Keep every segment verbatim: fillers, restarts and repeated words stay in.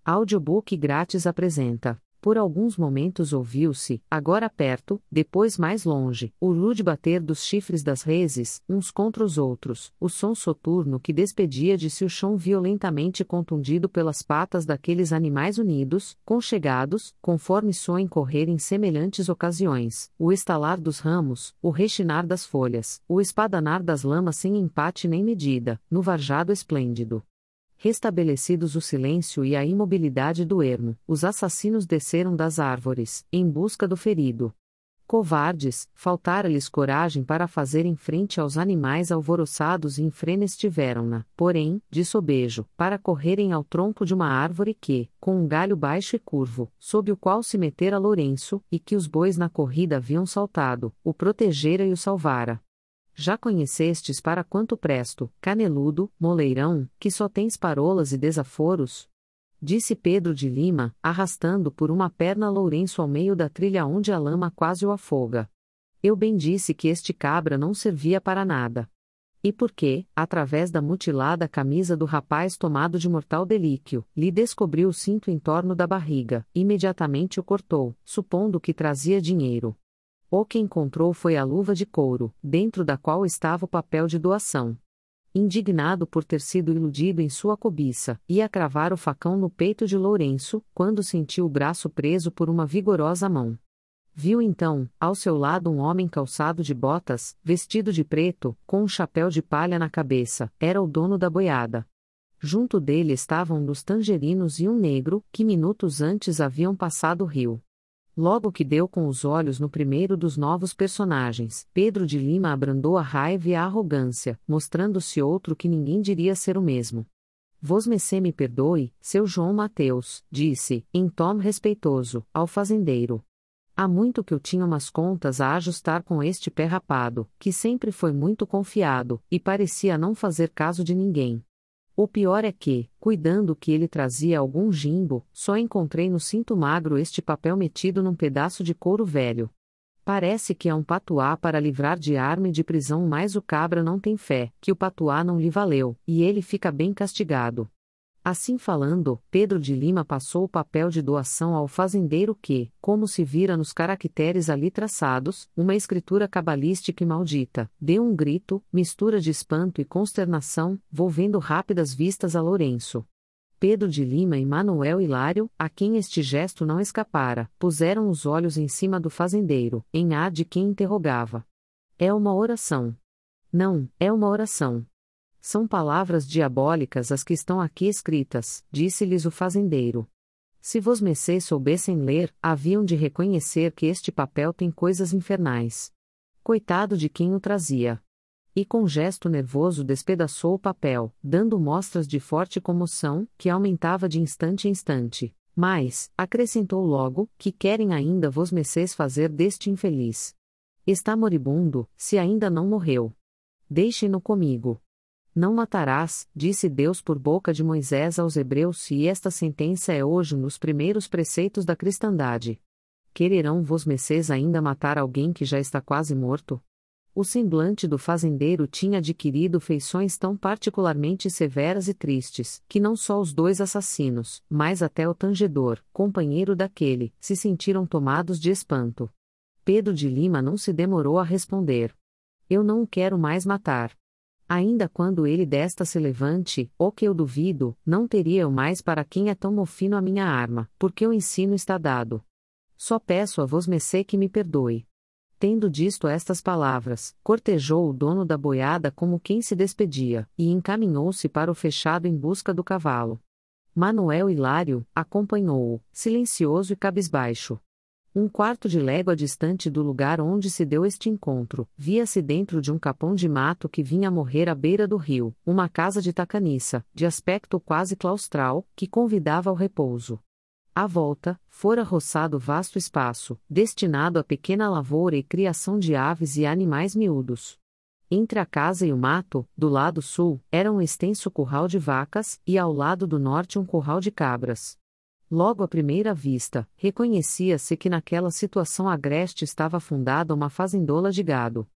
Audiobook grátis apresenta. Por alguns momentos ouviu-se, agora perto, depois mais longe, o rude bater dos chifres das reses, uns contra os outros, o som soturno que despedia de si o chão violentamente contundido pelas patas daqueles animais unidos, conchegados, conforme soem correr em semelhantes ocasiões, o estalar dos ramos, o rechinar das folhas, o espadanar das lamas sem empate nem medida, no varjado esplêndido. Restabelecidos o silêncio e a imobilidade do ermo, os assassinos desceram das árvores, em busca do ferido. Covardes, faltara-lhes coragem para fazerem frente aos animais alvoroçados e em frenes tiveram-na, porém, de sobejo, para correrem ao tronco de uma árvore que, com um galho baixo e curvo, sob o qual se metera Lourenço, e que os bois na corrida haviam saltado, o protegera e o salvara. Já conhecestes para quanto presto, caneludo, moleirão, que só tens parolas e desaforos? Disse Pedro de Lima, arrastando por uma perna Lourenço ao meio da trilha onde a lama quase o afoga. Eu bem disse que este cabra não servia para nada. E porque, através da mutilada camisa do rapaz tomado de mortal delíquio, lhe descobriu o cinto em torno da barriga, imediatamente o cortou, supondo que trazia dinheiro. O que encontrou foi a luva de couro, dentro da qual estava o papel de doação. Indignado por ter sido iludido em sua cobiça, ia cravar o facão no peito de Lourenço, quando sentiu o braço preso por uma vigorosa mão. Viu então, ao seu lado um homem calçado de botas, vestido de preto, com um chapéu de palha na cabeça, era o dono da boiada. Junto dele estavam um dos tangerinos e um negro, que minutos antes haviam passado o rio. Logo que deu com os olhos no primeiro dos novos personagens, Pedro de Lima abrandou a raiva e a arrogância, mostrando-se outro que ninguém diria ser o mesmo. Vosmecê me perdoe, seu João Mateus, disse, em tom respeitoso, ao fazendeiro. Há muito que eu tinha umas contas a ajustar com este pé rapado, que sempre foi muito confiado, e parecia não fazer caso de ninguém. O pior é que, cuidando que ele trazia algum jimbo, só encontrei no cinto magro este papel metido num pedaço de couro velho. Parece que é um patuá para livrar de arma e de prisão, mas o cabra não tem fé, que o patuá não lhe valeu, e ele fica bem castigado. Assim falando, Pedro de Lima passou o papel de doação ao fazendeiro que, como se vira nos caracteres ali traçados, uma escritura cabalística e maldita, deu um grito, mistura de espanto e consternação, volvendo rápidas vistas a Lourenço. Pedro de Lima e Manuel Hilário, a quem este gesto não escapara, puseram os olhos em cima do fazendeiro, em ar de quem interrogava. É uma oração. Não, é uma oração. São palavras diabólicas as que estão aqui escritas, disse-lhes o fazendeiro. Se vosmecês soubessem ler, haviam de reconhecer que este papel tem coisas infernais. Coitado de quem o trazia. E com gesto nervoso despedaçou o papel, dando mostras de forte comoção, que aumentava de instante em instante. Mas, acrescentou logo, que querem ainda vosmecês fazer deste infeliz. Está moribundo, se ainda não morreu. Deixem-no comigo. Não matarás, disse Deus por boca de Moisés aos hebreus, e esta sentença é hoje nos primeiros preceitos da cristandade. Quererão vosmecês ainda matar alguém que já está quase morto? O semblante do fazendeiro tinha adquirido feições tão particularmente severas e tristes, que não só os dois assassinos, mas até o tangedor, companheiro daquele, se sentiram tomados de espanto. Pedro de Lima não se demorou a responder. Eu não o quero mais matar. Ainda quando ele desta se levante, o que eu duvido, não teria eu mais para quem é tão mofino a minha arma, porque o ensino está dado. Só peço a vosmecê que me perdoe. Tendo disto estas palavras, cortejou o dono da boiada como quem se despedia, e encaminhou-se para o fechado em busca do cavalo. Manuel Hilário acompanhou-o, silencioso e cabisbaixo. Um quarto de légua distante do lugar onde se deu este encontro, via-se dentro de um capão de mato que vinha a morrer à beira do rio, uma casa de tacaniça, de aspecto quase claustral, que convidava ao repouso. À volta, fora roçado vasto espaço, destinado a pequena lavoura e criação de aves e animais miúdos. Entre a casa e o mato, do lado sul, era um extenso curral de vacas, e ao lado do norte um curral de cabras. Logo à primeira vista, reconhecia-se que naquela situação agreste estava fundada uma fazendola de gado.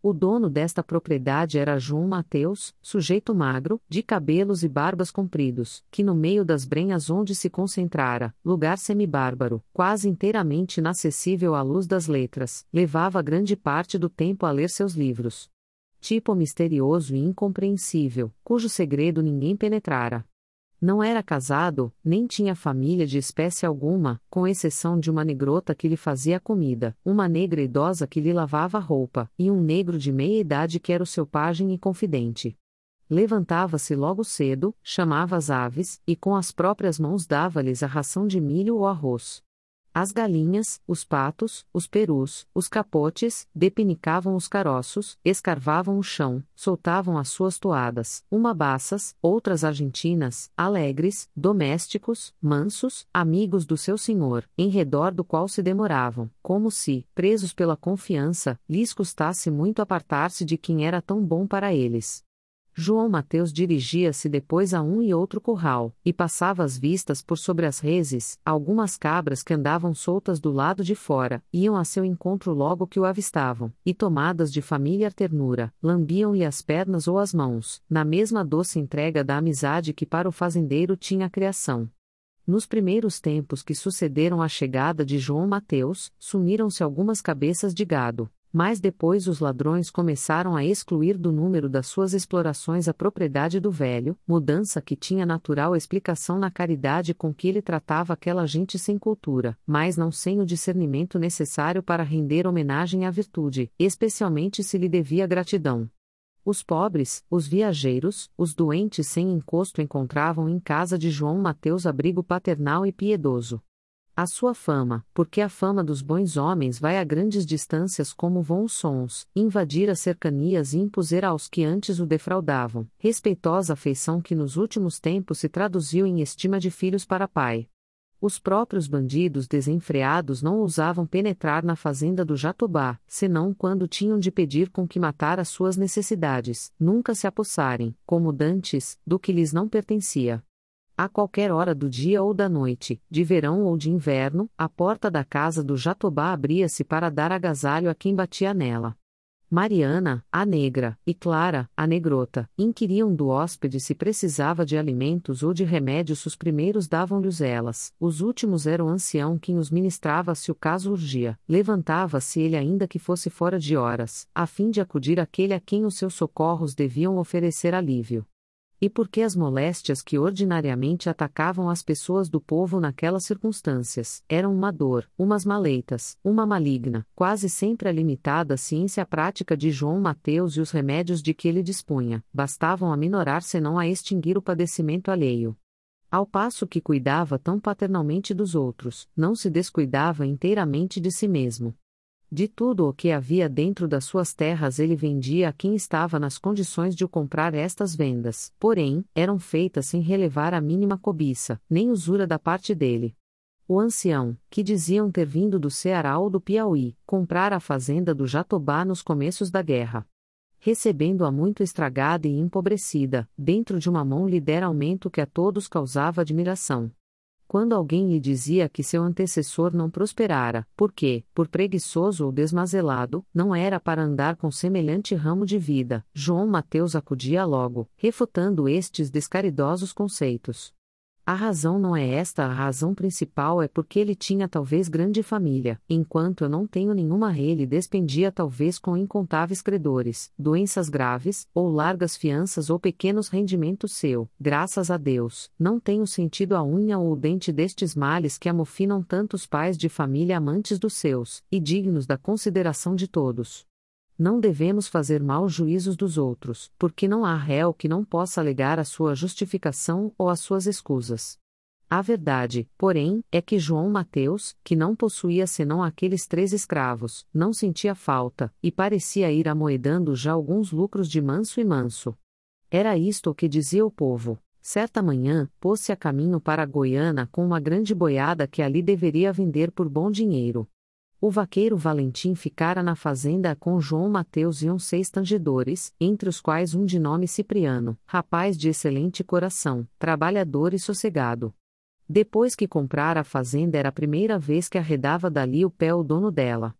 O dono desta propriedade era João Mateus, sujeito magro, de cabelos e barbas compridos, que no meio das brenhas onde se concentrara, lugar semibárbaro, quase inteiramente inacessível à luz das letras, levava grande parte do tempo a ler seus livros. Tipo misterioso e incompreensível, cujo segredo ninguém penetrara. Não era casado, nem tinha família de espécie alguma, com exceção de uma negrota que lhe fazia comida, uma negra idosa que lhe lavava a roupa, e um negro de meia idade que era o seu pajem e confidente. Levantava-se logo cedo, chamava as aves, e com as próprias mãos dava-lhes a ração de milho ou arroz. As galinhas, os patos, os perus, os capotes, depinicavam os caroços, escarvavam o chão, soltavam as suas toadas, uma baças, outras argentinas, alegres, domésticos, mansos, amigos do seu senhor, em redor do qual se demoravam, como se, presos pela confiança, lhes custasse muito apartar-se de quem era tão bom para eles. João Mateus dirigia-se depois a um e outro curral, e passava as vistas por sobre as reses, algumas cabras que andavam soltas do lado de fora, iam a seu encontro logo que o avistavam, e tomadas de familiar ternura, lambiam-lhe as pernas ou as mãos, na mesma doce entrega da amizade que para o fazendeiro tinha a criação. Nos primeiros tempos que sucederam à chegada de João Mateus, sumiram-se algumas cabeças de gado. Mas depois os ladrões começaram a excluir do número das suas explorações a propriedade do velho, mudança que tinha natural explicação na caridade com que ele tratava aquela gente sem cultura, mas não sem o discernimento necessário para render homenagem à virtude, especialmente se lhe devia gratidão. Os pobres, os viajeiros, os doentes sem encosto encontravam em casa de João Mateus abrigo paternal e piedoso. A sua fama, porque a fama dos bons homens vai a grandes distâncias como vão os sons, invadir as cercanias e impuser aos que antes o defraudavam, respeitosa afeição que nos últimos tempos se traduziu em estima de filhos para pai. Os próprios bandidos desenfreados não ousavam penetrar na fazenda do Jatobá, senão quando tinham de pedir com que matar as suas necessidades, nunca se apossarem, como dantes, do que lhes não pertencia. A qualquer hora do dia ou da noite, de verão ou de inverno, a porta da casa do Jatobá abria-se para dar agasalho a quem batia nela. Mariana, a negra, e Clara, a negrota, inquiriam do hóspede se precisava de alimentos ou de remédios. Os primeiros davam-lhes elas, os últimos era o ancião quem os ministrava se o caso urgia. Levantava-se ele ainda que fosse fora de horas, a fim de acudir àquele a quem os seus socorros deviam oferecer alívio. E porque as moléstias que ordinariamente atacavam as pessoas do povo naquelas circunstâncias eram uma dor, umas maleitas, uma maligna, quase sempre a limitada ciência prática de João Mateus e os remédios de que ele dispunha, bastavam a minorar senão a extinguir o padecimento alheio. Ao passo que cuidava tão paternalmente dos outros, não se descuidava inteiramente de si mesmo. De tudo o que havia dentro das suas terras ele vendia a quem estava nas condições de o comprar. Estas vendas, porém, eram feitas sem relevar a mínima cobiça, nem usura da parte dele. O ancião, que diziam ter vindo do Ceará ou do Piauí, comprara a fazenda do Jatobá nos começos da guerra. Recebendo-a muito estragada e empobrecida, dentro de uma mão lhe dera aumento que a todos causava admiração. Quando alguém lhe dizia que seu antecessor não prosperara, porque, por preguiçoso ou desmazelado, não era para andar com semelhante ramo de vida, João Mateus acudia logo, refutando estes descaridosos conceitos. A razão não é esta, a razão principal é porque ele tinha talvez grande família, enquanto eu não tenho nenhuma. Ele despendia talvez com incontáveis credores, doenças graves, ou largas fianças ou pequenos rendimentos seu, graças a Deus, não tenho sentido a unha ou o dente destes males que amofinam tantos pais de família amantes dos seus, e dignos da consideração de todos. Não devemos fazer maus juízos dos outros, porque não há réu que não possa alegar a sua justificação ou as suas escusas. A verdade, porém, é que João Mateus, que não possuía senão aqueles três escravos, não sentia falta, e parecia ir amoedando já alguns lucros de manso e manso. Era isto o que dizia o povo. Certa manhã, pôs-se a caminho para a Goiânia com uma grande boiada que ali deveria vender por bom dinheiro. O vaqueiro Valentim ficara na fazenda com João Mateus e uns seis tangedores, entre os quais um de nome Cipriano, rapaz de excelente coração, trabalhador e sossegado. Depois que comprara a fazenda era a primeira vez que arredava dali o pé o dono dela.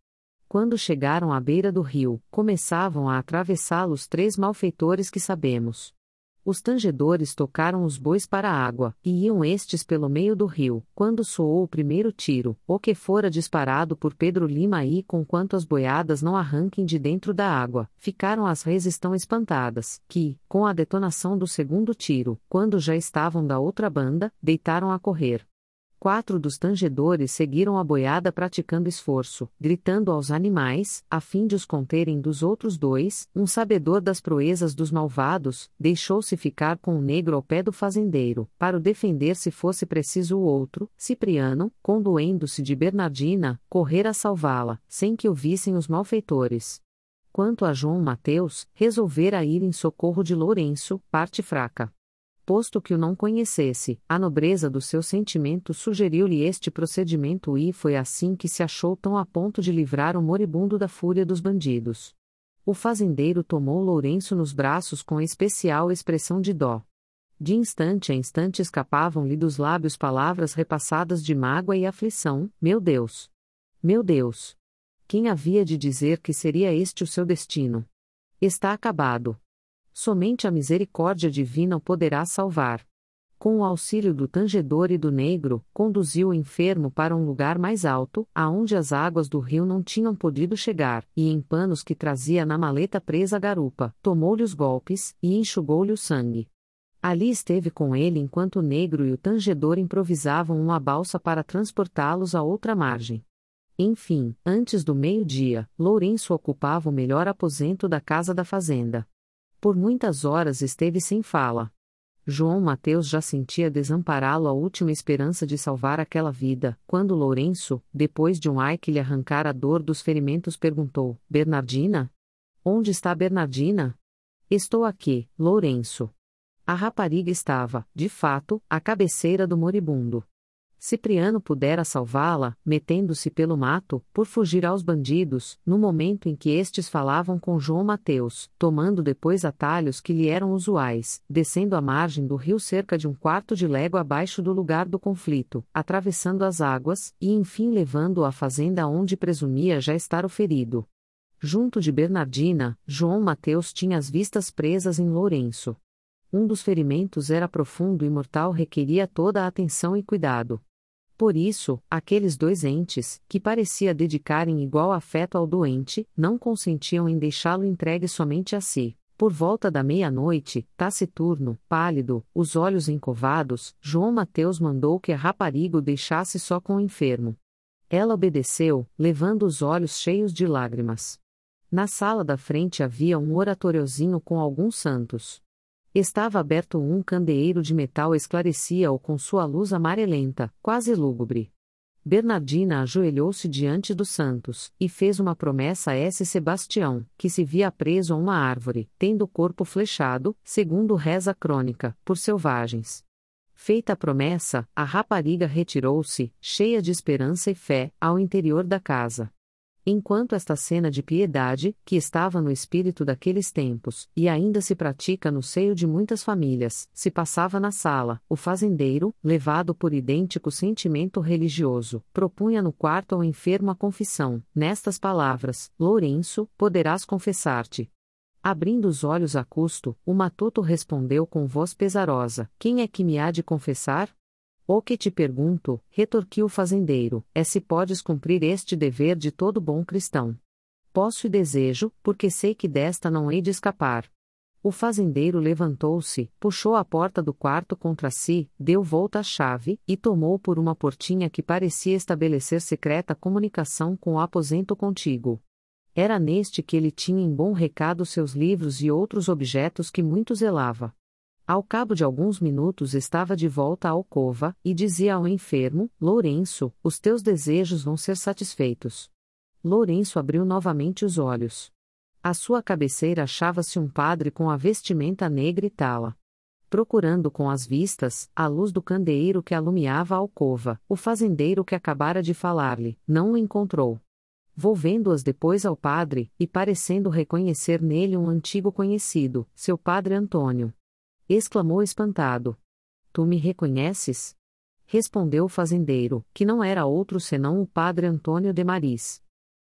Quando chegaram à beira do rio, começavam a atravessá-lo os três malfeitores que sabemos. Os tangedores tocaram os bois para a água, e iam estes pelo meio do rio, quando soou o primeiro tiro, o que fora disparado por Pedro Lima e, conquanto as boiadas não arranquem de dentro da água, ficaram as reses tão espantadas, que, com a detonação do segundo tiro, quando já estavam da outra banda, deitaram a correr. Quatro dos tangedores seguiram a boiada praticando esforço, gritando aos animais, a fim de os conterem dos outros dois. Um sabedor das proezas dos malvados, deixou-se ficar com o negro ao pé do fazendeiro, para o defender se fosse preciso o outro. Cipriano, condoendo-se de Bernardina, correra a salvá-la, sem que o vissem os malfeitores. Quanto a João Mateus, resolvera ir em socorro de Lourenço, parte fraca. Posto que o não conhecesse, a nobreza do seu sentimento sugeriu-lhe este procedimento e foi assim que se achou tão a ponto de livrar o moribundo da fúria dos bandidos. O fazendeiro tomou Lourenço nos braços com especial expressão de dó. De instante a instante escapavam-lhe dos lábios palavras repassadas de mágoa e aflição: meu Deus! Meu Deus! Quem havia de dizer que seria este o seu destino? Está acabado. Somente a misericórdia divina o poderá salvar. Com o auxílio do tangedor e do negro, conduziu o enfermo para um lugar mais alto, aonde as águas do rio não tinham podido chegar, e em panos que trazia na maleta presa à garupa, tomou-lhe os golpes, e enxugou-lhe o sangue. Ali esteve com ele enquanto o negro e o tangedor improvisavam uma balsa para transportá-los à outra margem. Enfim, antes do meio-dia, Lourenço ocupava o melhor aposento da casa da fazenda. Por muitas horas esteve sem fala. João Mateus já sentia desampará-lo a última esperança de salvar aquela vida, quando Lourenço, depois de um ai que lhe arrancara a dor dos ferimentos, perguntou: Bernardina? Onde está Bernardina? Estou aqui, Lourenço. A rapariga estava, de fato, à cabeceira do moribundo. Cipriano pudera salvá-la, metendo-se pelo mato, por fugir aos bandidos, no momento em que estes falavam com João Mateus, tomando depois atalhos que lhe eram usuais, descendo a margem do rio cerca de um quarto de légua abaixo do lugar do conflito, atravessando as águas, e enfim levando-o à fazenda onde presumia já estar o ferido. Junto de Bernardina, João Mateus tinha as vistas presas em Lourenço. Um dos ferimentos era profundo e mortal, requeria toda a atenção e cuidado. Por isso, aqueles dois entes, que parecia dedicarem igual afeto ao doente, não consentiam em deixá-lo entregue somente a si. Por volta da meia-noite, taciturno, pálido, os olhos encovados, João Mateus mandou que a rapariga o deixasse só com o enfermo. Ela obedeceu, levando os olhos cheios de lágrimas. Na sala da frente havia um oratoriozinho com alguns santos. Estava aberto um candeeiro de metal, esclarecia-o com sua luz amarelenta, quase lúgubre. Bernardina ajoelhou-se diante dos santos, e fez uma promessa a esse Sebastião, que se via preso a uma árvore, tendo o corpo flechado, segundo reza a crônica, por selvagens. Feita a promessa, a rapariga retirou-se, cheia de esperança e fé, ao interior da casa. Enquanto esta cena de piedade, que estava no espírito daqueles tempos, e ainda se pratica no seio de muitas famílias, se passava na sala, o fazendeiro, levado por idêntico sentimento religioso, propunha no quarto ao enfermo a confissão, nestas palavras: Lourenço, poderás confessar-te. Abrindo os olhos a custo, o matuto respondeu com voz pesarosa: Quem é que me há de confessar? O que te pergunto, retorquiu o fazendeiro, é se podes cumprir este dever de todo bom cristão. Posso e desejo, porque sei que desta não hei de escapar. O fazendeiro levantou-se, puxou a porta do quarto contra si, deu volta à chave, e tomou por uma portinha que parecia estabelecer secreta comunicação com o aposento contíguo. Era neste que ele tinha em bom recado seus livros e outros objetos que muito zelava. Ao cabo de alguns minutos estava de volta à alcova, e dizia ao enfermo: Lourenço, os teus desejos vão ser satisfeitos. Lourenço abriu novamente os olhos. À sua cabeceira achava-se um padre com a vestimenta negra e tala. Procurando com as vistas, a luz do candeeiro que alumiava a alcova, o fazendeiro que acabara de falar-lhe, não o encontrou. Volvendo-as depois ao padre, e parecendo reconhecer nele um antigo conhecido, seu padre Antônio, exclamou espantado: Tu me reconheces? Respondeu o fazendeiro, que não era outro senão o padre Antônio de Maris.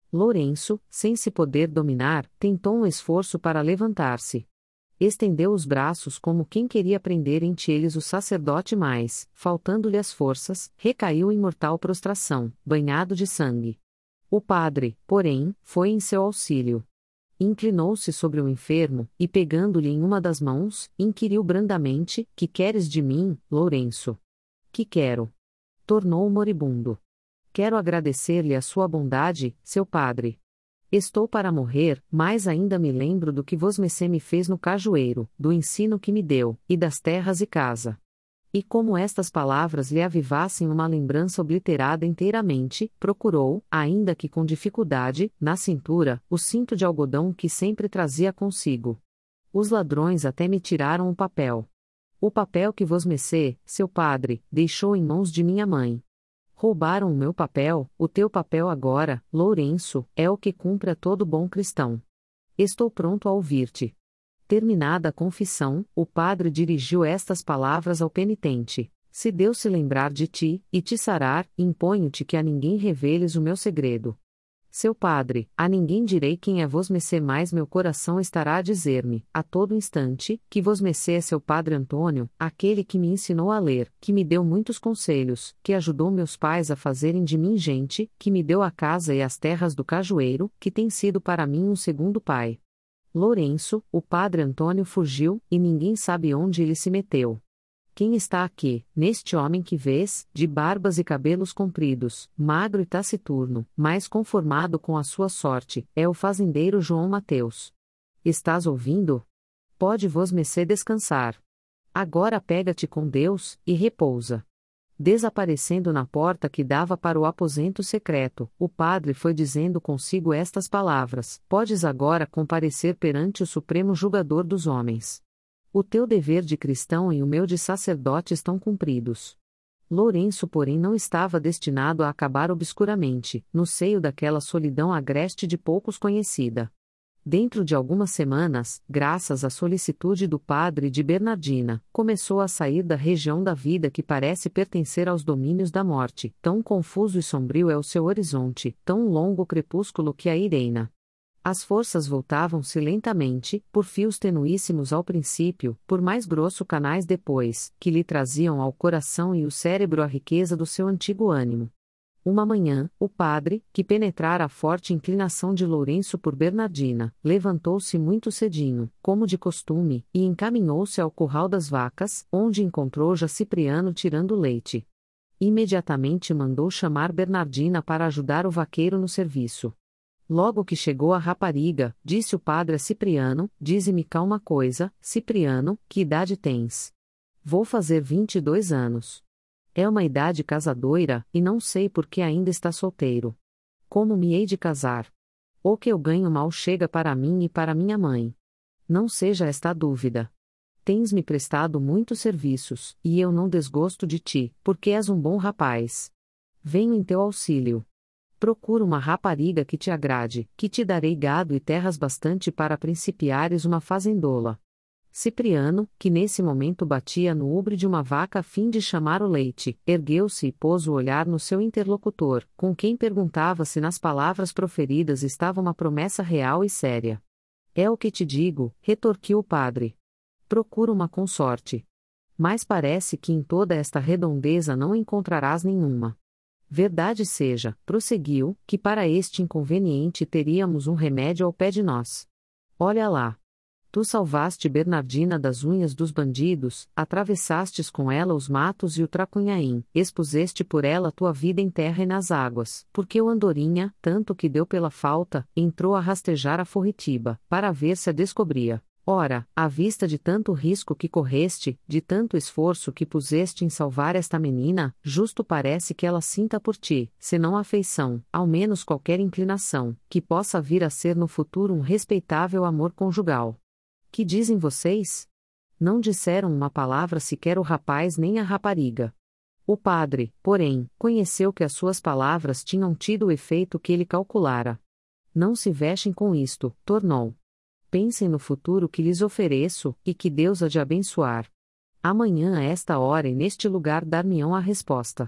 Lourenço, sem se poder dominar, tentou um esforço para levantar-se. Estendeu os braços como quem queria prender em eles o sacerdote, mas, faltando-lhe as forças, recaiu em mortal prostração, banhado de sangue. O padre, porém, foi em seu auxílio. Inclinou-se sobre o enfermo, e pegando-lhe em uma das mãos, inquiriu brandamente: Que queres de mim, Lourenço? Que quero? Tornou o moribundo. Quero agradecer-lhe a sua bondade, seu padre. Estou para morrer, mas ainda me lembro do que vosmecê me fez no cajueiro, do ensino que me deu, e das terras e casa. E como estas palavras lhe avivassem uma lembrança obliterada inteiramente, procurou, ainda que com dificuldade, na cintura, o cinto de algodão que sempre trazia consigo. Os ladrões até me tiraram o papel. O papel que vosmecê, seu padre, deixou em mãos de minha mãe. Roubaram o meu papel, o teu papel agora, Lourenço, é o que cumpre a todo bom cristão. Estou pronto a ouvir-te. Terminada a confissão, o padre dirigiu estas palavras ao penitente: Se Deus se lembrar de ti, e te sarar, imponho-te que a ninguém reveles o meu segredo. Seu padre, a ninguém direi quem é vosmecê, mas meu coração estará a dizer-me, a todo instante, que vosmecê é seu padre Antônio, aquele que me ensinou a ler, que me deu muitos conselhos, que ajudou meus pais a fazerem de mim gente, que me deu a casa e as terras do cajueiro, que tem sido para mim um segundo pai. Lourenço, o padre Antônio fugiu, e ninguém sabe onde ele se meteu. Quem está aqui, neste homem que vês, de barbas e cabelos compridos, magro e taciturno, mas conformado com a sua sorte, é o fazendeiro João Mateus. Estás ouvindo? Pode vosmecê descansar. Agora pega-te com Deus, e repousa. Desaparecendo na porta que dava para o aposento secreto, o padre foi dizendo consigo estas palavras: Podes agora comparecer perante o Supremo Julgador dos homens. O teu dever de cristão e o meu de sacerdote estão cumpridos. Lourenço, porém, não estava destinado a acabar obscuramente, no seio daquela solidão agreste de poucos conhecida. Dentro de algumas semanas, graças à solicitude do padre de Bernardina, começou a sair da região da vida que parece pertencer aos domínios da morte. Tão confuso e sombrio é o seu horizonte, tão longo o crepúsculo que a ireina. As forças voltavam-se lentamente, por fios tenuíssimos ao princípio, por mais grosso canais depois, que lhe traziam ao coração e o cérebro a riqueza do seu antigo ânimo. Uma manhã, o padre, que penetrara a forte inclinação de Lourenço por Bernardina, levantou-se muito cedinho, como de costume, e encaminhou-se ao curral das vacas, onde encontrou já Cipriano tirando leite. Imediatamente mandou chamar Bernardina para ajudar o vaqueiro no serviço. Logo que chegou a rapariga, disse o padre a Cipriano: Dize-me cá uma coisa, Cipriano, que idade tens? Vou fazer vinte e dois anos. É uma idade casadoira, e não sei por que ainda está solteiro. Como me hei de casar? O que eu ganho mal chega para mim e para minha mãe. Não seja esta a dúvida. Tens-me prestado muitos serviços, e eu não desgosto de ti, porque és um bom rapaz. Venho em teu auxílio. Procura uma rapariga que te agrade, que te darei gado e terras bastante para principiares uma fazendola. Cipriano, que nesse momento batia no ubre de uma vaca a fim de chamar o leite, ergueu-se e pôs o olhar no seu interlocutor, com quem perguntava se nas palavras proferidas estava uma promessa real e séria. É o que te digo, retorquiu o padre. Procura uma consorte. Mas parece que em toda esta redondeza não encontrarás nenhuma. Verdade seja, prosseguiu, que para este inconveniente teríamos um remédio ao pé de nós. Olha lá. Tu salvaste Bernardina das unhas dos bandidos, atravessastes com ela os matos e o Tracunhaém, expuseste por ela tua vida em terra e nas águas, porque o Andorinha, tanto que deu pela falta, entrou a rastejar a Forritiba, para ver se a descobria. Ora, à vista de tanto risco que correste, de tanto esforço que puseste em salvar esta menina, justo parece que ela sinta por ti, se não afeição, ao menos qualquer inclinação, que possa vir a ser no futuro um respeitável amor conjugal. Que dizem vocês? Não disseram uma palavra sequer o rapaz nem a rapariga. O padre, porém, conheceu que as suas palavras tinham tido o efeito que ele calculara. Não se vexem com isto, tornou. Pensem no futuro que lhes ofereço, e que Deus há de abençoar. Amanhã a esta hora e neste lugar dar-me-ão a resposta.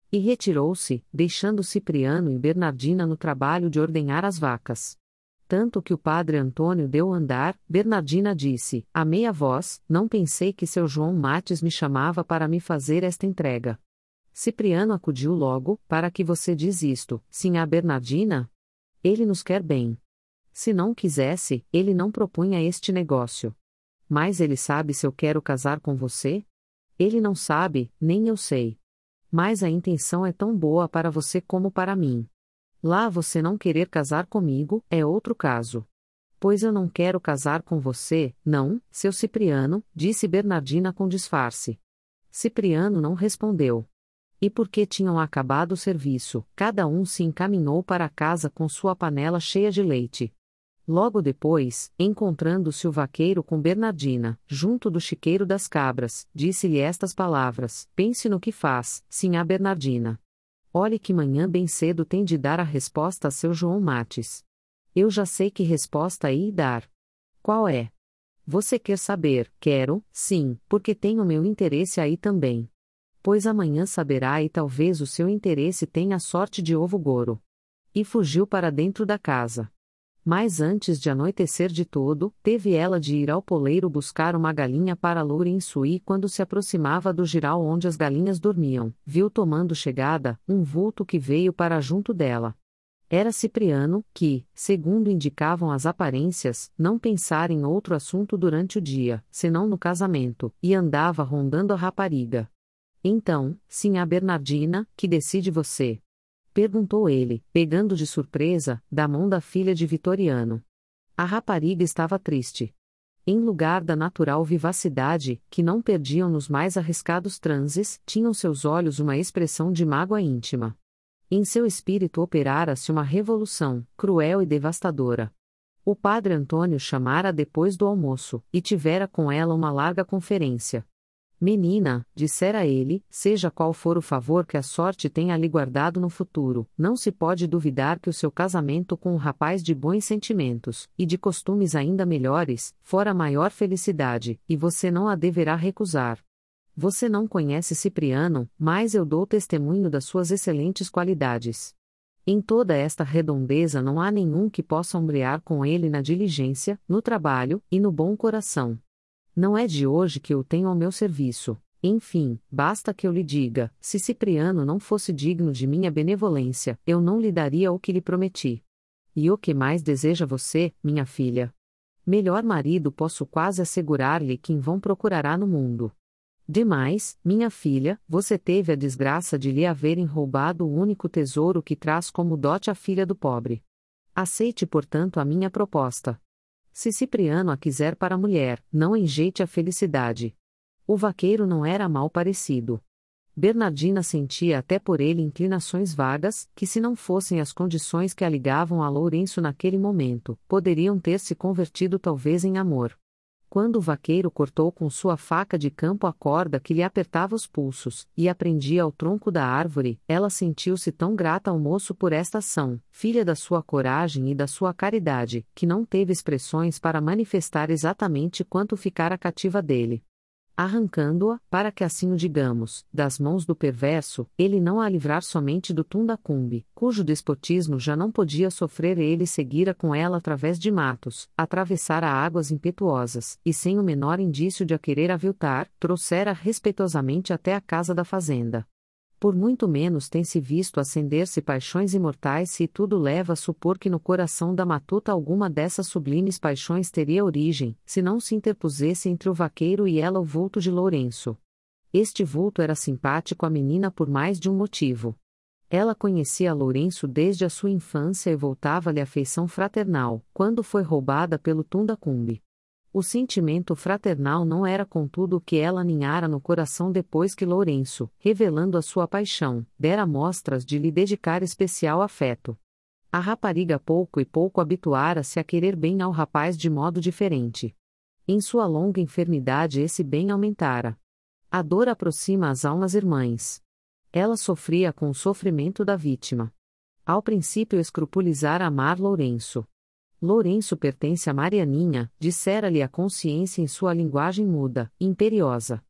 E retirou-se, deixando Cipriano e Bernardina no trabalho de ordenhar as vacas. Tanto que o padre Antônio deu andar, Bernardina disse: a meia voz, não pensei que seu João Mates me chamava para me fazer esta entrega. Cipriano acudiu logo: para que você diz isto, sinhá Bernardina? Ele nos quer bem. Se não quisesse, ele não propunha este negócio. Mas ele sabe se eu quero casar com você? Ele não sabe, nem eu sei. Mas a intenção é tão boa para você como para mim. Lá você não querer casar comigo, é outro caso. Pois eu não quero casar com você, não, seu Cipriano, disse Bernardina com disfarce. Cipriano não respondeu. E porque tinham acabado o serviço, cada um se encaminhou para casa com sua panela cheia de leite. Logo depois, encontrando-se o vaqueiro com Bernardina, junto do chiqueiro das cabras, disse-lhe estas palavras: pense no que faz, sinhá Bernardina. Olhe que manhã bem cedo tem de dar a resposta a seu João Mates. Eu já sei que resposta hei dar. Qual é? Você quer saber? Quero, sim, porque tenho meu interesse aí também. Pois amanhã saberá e talvez o seu interesse tenha sorte de ovo goro. E fugiu para dentro da casa. Mas antes de anoitecer de todo, teve ela de ir ao poleiro buscar uma galinha para Lourenço e quando se aproximava do giral onde as galinhas dormiam, viu tomando chegada, um vulto que veio para junto dela. Era Cipriano, que, segundo indicavam as aparências, não pensara em outro assunto durante o dia, senão no casamento, e andava rondando a rapariga. Então, sinhá Bernardina, que decide você? Perguntou ele, pegando de surpresa, da mão da filha de Vitoriano. A rapariga estava triste. Em lugar da natural vivacidade, que não perdiam nos mais arriscados transes, tinham seus olhos uma expressão de mágoa íntima. Em seu espírito operara-se uma revolução, cruel e devastadora. O padre Antônio chamara depois do almoço, e tivera com ela uma larga conferência. Menina, dissera ele, seja qual for o favor que a sorte tenha lhe guardado no futuro, não se pode duvidar que o seu casamento com um rapaz de bons sentimentos, e de costumes ainda melhores, fora a maior felicidade, e você não a deverá recusar. Você não conhece Cipriano, mas eu dou testemunho das suas excelentes qualidades. Em toda esta redondeza não há nenhum que possa ombrear com ele na diligência, no trabalho, e no bom coração. Não é de hoje que eu tenho ao meu serviço. Enfim, basta que eu lhe diga, se Cipriano não fosse digno de minha benevolência, eu não lhe daria o que lhe prometi. E o que mais deseja você, minha filha? Melhor marido posso quase assegurar-lhe que em vão procurará no mundo. Demais, minha filha, você teve a desgraça de lhe haverem roubado o único tesouro que traz como dote a filha do pobre. Aceite, portanto, a minha proposta. Se Cipriano a quiser para mulher, não enjeite a felicidade. O vaqueiro não era mal parecido. Bernardina sentia até por ele inclinações vagas, que se não fossem as condições que a ligavam a Lourenço naquele momento, poderiam ter se convertido talvez em amor. Quando o vaqueiro cortou com sua faca de campo a corda que lhe apertava os pulsos, e a prendia ao tronco da árvore, ela sentiu-se tão grata ao moço por esta ação, filha da sua coragem e da sua caridade, que não teve expressões para manifestar exatamente quanto ficara cativa dele. Arrancando-a, para que assim o digamos, das mãos do perverso, ele não a livrar somente do Tundacumbe, cujo despotismo já não podia sofrer, ele seguira com ela através de matos, atravessara águas impetuosas, e sem o menor indício de a querer aviltar, trouxera respeitosamente até a casa da fazenda. Por muito menos tem-se visto acender-se paixões imortais se tudo leva a supor que no coração da matuta alguma dessas sublimes paixões teria origem, se não se interpusesse entre o vaqueiro e ela o vulto de Lourenço. Este vulto era simpático à menina por mais de um motivo. Ela conhecia Lourenço desde a sua infância e voltava-lhe afeição fraternal, quando foi roubada pelo Tundacumbe. O sentimento fraternal não era contudo o que ela aninhara no coração depois que Lourenço, revelando a sua paixão, dera mostras de lhe dedicar especial afeto. A rapariga pouco e pouco habituara-se a querer bem ao rapaz de modo diferente. Em sua longa enfermidade esse bem aumentara. A dor aproxima as almas irmãs. Ela sofria com o sofrimento da vítima. Ao princípio escrupulizara amar Lourenço. Lourenço pertence a Marianinha, dissera-lhe a consciência em sua linguagem muda, imperiosa.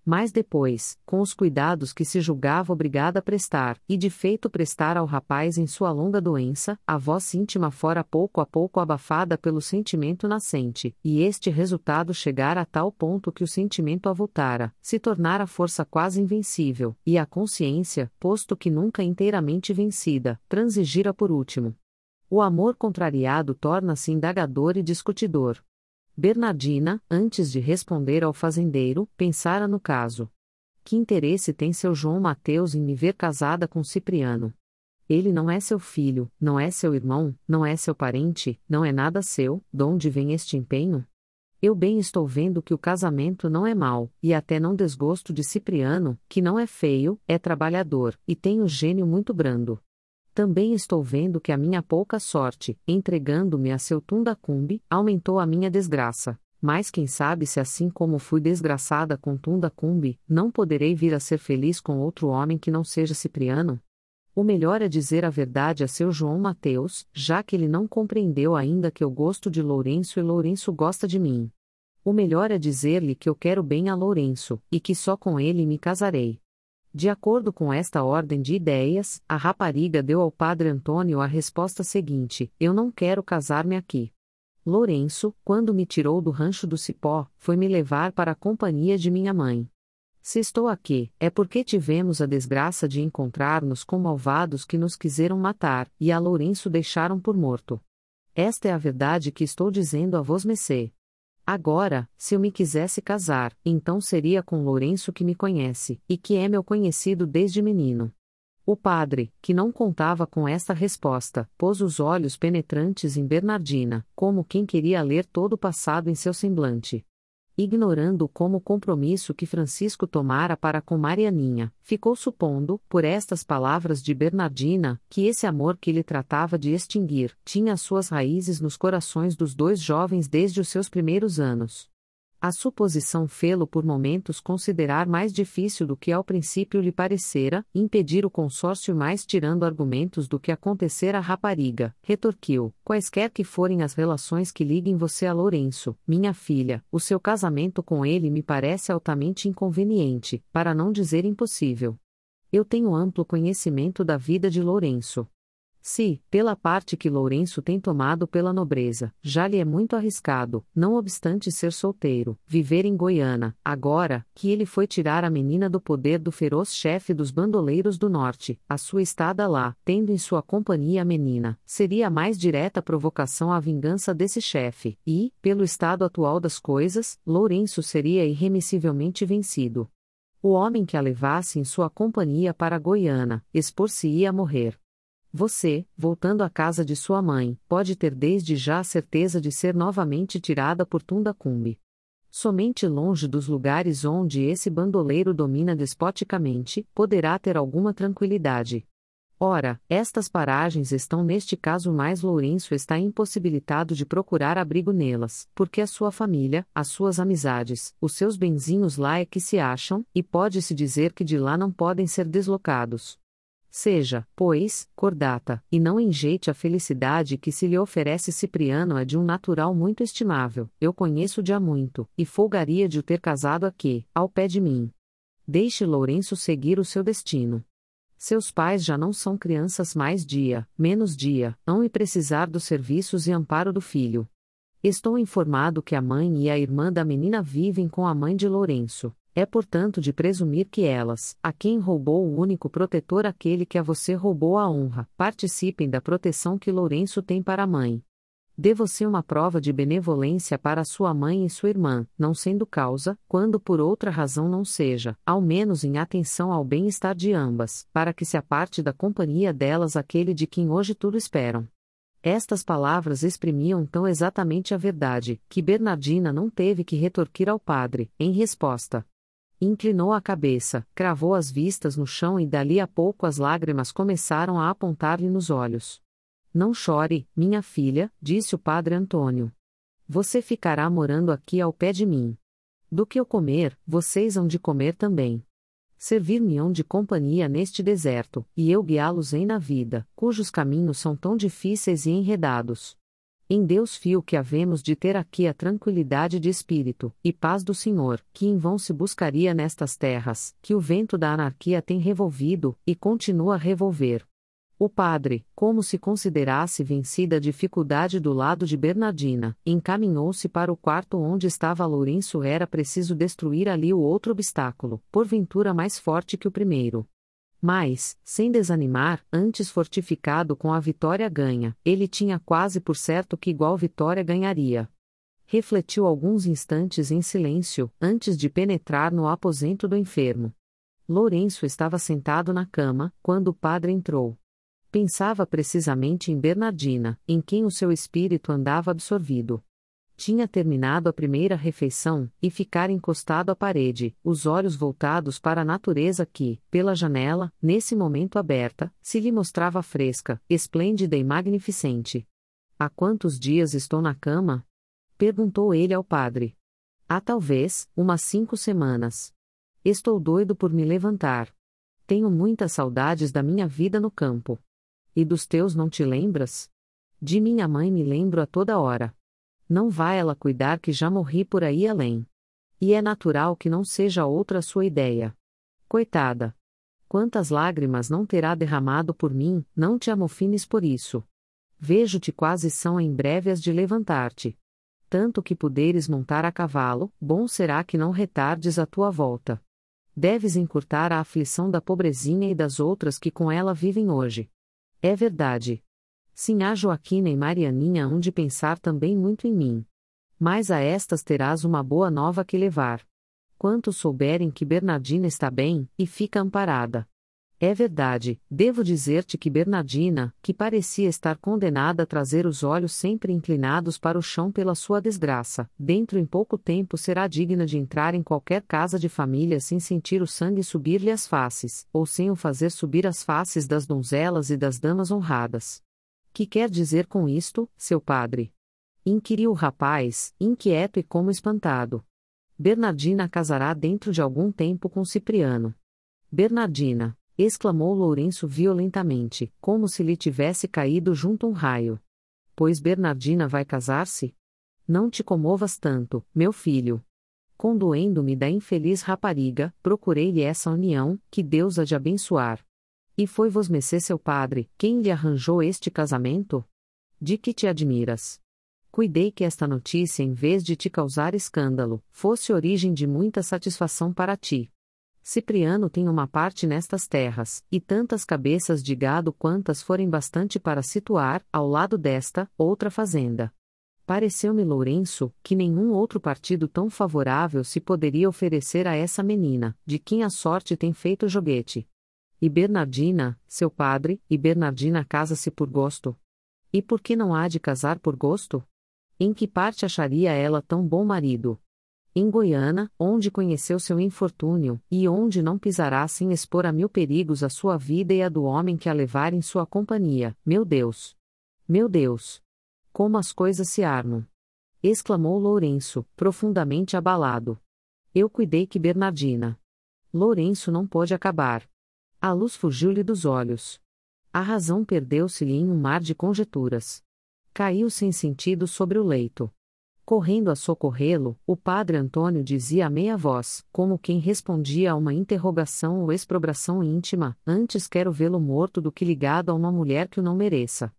Mas depois, com os cuidados que se julgava obrigada a prestar, e de feito prestar ao rapaz em sua longa doença, a voz íntima fora pouco a pouco abafada pelo sentimento nascente, e este resultado chegara a tal ponto que o sentimento avultara, se tornara força quase invencível, e a consciência, posto que nunca inteiramente vencida, transigira por último. O amor contrariado torna-se indagador e discutidor. Bernardina, antes de responder ao fazendeiro, pensara no caso. Que interesse tem seu João Mateus em me ver casada com Cipriano? Ele não é seu filho, não é seu irmão, não é seu parente, não é nada seu, donde vem este empenho? Eu bem estou vendo que o casamento não é mau, e até não desgosto de Cipriano, que não é feio, é trabalhador, e tem o gênio muito brando. Também estou vendo que a minha pouca sorte, entregando-me a seu Tundacumbe, aumentou a minha desgraça. Mas quem sabe se assim como fui desgraçada com Tundacumbe, não poderei vir a ser feliz com outro homem que não seja Cipriano? O melhor é dizer a verdade a seu João Mateus, já que ele não compreendeu ainda que eu gosto de Lourenço e Lourenço gosta de mim. O melhor é dizer-lhe que eu quero bem a Lourenço, e que só com ele me casarei. De acordo com esta ordem de ideias, a rapariga deu ao padre Antônio a resposta seguinte: eu não quero casar-me aqui. Lourenço, quando me tirou do rancho do Cipó, foi me levar para a companhia de minha mãe. Se estou aqui, é porque tivemos a desgraça de encontrar-nos com malvados que nos quiseram matar, e a Lourenço deixaram por morto. Esta é a verdade que estou dizendo a vosmecê. Agora, se eu me quisesse casar, então seria com Lourenço que me conhece, e que é meu conhecido desde menino. O padre, que não contava com esta resposta, pôs os olhos penetrantes em Bernardina, como quem queria ler todo o passado em seu semblante. Ignorando como o compromisso que Francisco tomara para com Marianinha, ficou supondo, por estas palavras de Bernardina, que esse amor que ele tratava de extinguir, tinha suas raízes nos corações dos dois jovens desde os seus primeiros anos. A suposição fê-lo por momentos considerar mais difícil do que ao princípio lhe parecera, impedir o consórcio mais tirando argumentos do que acontecer à rapariga, retorquiu: quaisquer que forem as relações que liguem você a Lourenço, minha filha, o seu casamento com ele me parece altamente inconveniente, para não dizer impossível. Eu tenho amplo conhecimento da vida de Lourenço. Se, pela parte que Lourenço tem tomado pela nobreza, já lhe é muito arriscado, não obstante ser solteiro, viver em Goiânia, agora, que ele foi tirar a menina do poder do feroz chefe dos bandoleiros do norte, a sua estada lá, tendo em sua companhia a menina, seria a mais direta provocação à vingança desse chefe, e, pelo estado atual das coisas, Lourenço seria irremissivelmente vencido. O homem que a levasse em sua companhia para Goiânia, expor-se-ia a morrer. Você, voltando à casa de sua mãe, pode ter desde já a certeza de ser novamente tirada por Tundacumbe. Somente longe dos lugares onde esse bandoleiro domina despoticamente, poderá ter alguma tranquilidade. Ora, estas paragens estão neste caso mais Lourenço está impossibilitado de procurar abrigo nelas, porque a sua família, as suas amizades, os seus benzinhos lá é que se acham, e pode-se dizer que de lá não podem ser deslocados. Seja, pois, cordata, e não enjeite a felicidade que se lhe oferece Cipriano é de um natural muito estimável, eu conheço-de há muito, e folgaria de o ter casado aqui, ao pé de mim. Deixe Lourenço seguir o seu destino. Seus pais já não são crianças mais dia, menos dia, hão e precisar dos serviços e amparo do filho. Estou informado que a mãe e a irmã da menina vivem com a mãe de Lourenço. É portanto de presumir que elas, a quem roubou o único protetor aquele que a você roubou a honra, participem da proteção que Lourenço tem para a mãe. Dê você uma prova de benevolência para sua mãe e sua irmã, não sendo causa, quando por outra razão não seja, ao menos em atenção ao bem-estar de ambas, para que se aparte da companhia delas aquele de quem hoje tudo esperam. Estas palavras exprimiam tão exatamente a verdade, que Bernardina não teve que retorquir ao padre, em resposta. Inclinou a cabeça, cravou as vistas no chão e dali a pouco as lágrimas começaram a apontar-lhe nos olhos. Não chore, minha filha, disse o padre Antônio. Você ficará morando aqui ao pé de mim. Do que eu comer, vocês hão de comer também. Servir-me-ão de companhia neste deserto, e eu guiá-los-ei na vida, cujos caminhos são tão difíceis e enredados. Em Deus fio que havemos de ter aqui a tranquilidade de espírito, e paz do Senhor, que em vão se buscaria nestas terras, que o vento da anarquia tem revolvido, e continua a revolver. O padre, como se considerasse vencida a dificuldade do lado de Bernardina, encaminhou-se para o quarto onde estava Lourenço. Era preciso destruir ali o outro obstáculo, porventura mais forte que o primeiro. Mas, sem desanimar, antes fortificado com a vitória ganha, ele tinha quase por certo que igual vitória ganharia. Refletiu alguns instantes em silêncio, antes de penetrar no aposento do enfermo. Lourenço estava sentado na cama, quando o padre entrou. Pensava precisamente em Bernardina, em quem o seu espírito andava absorvido. Tinha terminado a primeira refeição, e ficara encostado à parede, os olhos voltados para a natureza que, pela janela, nesse momento aberta, se lhe mostrava fresca, esplêndida e magnificente. Há quantos dias estou na cama? Perguntou ele ao padre. Há talvez, umas cinco semanas. Estou doido por me levantar. Tenho muitas saudades da minha vida no campo. E dos teus não te lembras? De minha mãe me lembro a toda hora. Não vai ela cuidar que já morri por aí além. E é natural que não seja outra a sua ideia. Coitada! Quantas lágrimas não terá derramado por mim, não te amofines por isso. Vejo-te quase são em breve as de levantar-te. Tanto que puderes montar a cavalo, bom será que não retardes a tua volta. Deves encurtar a aflição da pobrezinha e das outras que com ela vivem hoje. É verdade. Sim, há Joaquina e Marianinha hão de pensar também muito em mim. Mas a estas terás uma boa nova que levar. Quantos souberem que Bernardina está bem, e fica amparada. É verdade, devo dizer-te que Bernardina, que parecia estar condenada a trazer os olhos sempre inclinados para o chão pela sua desgraça, dentro em pouco tempo será digna de entrar em qualquer casa de família sem sentir o sangue subir-lhe as faces, ou sem o fazer subir as faces das donzelas e das damas honradas. Que quer dizer com isto, seu padre? Inquiriu o rapaz, inquieto e como espantado. Bernardina casará dentro de algum tempo com Cipriano. Bernardina! Exclamou Lourenço violentamente, como se lhe tivesse caído junto um raio. Pois Bernardina vai casar-se? Não te comovas tanto, meu filho. Condoendo-me da infeliz rapariga, procurei-lhe essa união, que Deus há de abençoar. E foi vosmecê seu padre, quem lhe arranjou este casamento? De que te admiras? Cuidei que esta notícia, em vez de te causar escândalo, fosse origem de muita satisfação para ti. Cipriano tem uma parte nestas terras, e tantas cabeças de gado quantas forem bastante para situar, ao lado desta, outra fazenda. Pareceu-me, Lourenço, que nenhum outro partido tão favorável se poderia oferecer a essa menina, de quem a sorte tem feito joguete. E Bernardina, seu padre, e Bernardina casa-se por gosto. E por que não há de casar por gosto? Em que parte acharia ela tão bom marido? Em Goiânia, onde conheceu seu infortúnio, e onde não pisará sem expor a mil perigos a sua vida e a do homem que a levar em sua companhia. Meu Deus! Meu Deus! Como as coisas se armam! Exclamou Lourenço, profundamente abalado. Eu cuidei que Bernardina. Lourenço não pôde acabar. A luz fugiu-lhe dos olhos. A razão perdeu-se-lhe em um mar de conjeturas. Caiu sem sentido sobre o leito. Correndo a socorrê-lo, o padre Antônio dizia a meia voz, como quem respondia a uma interrogação ou exprobração íntima: antes quero vê-lo morto do que ligado a uma mulher que o não mereça.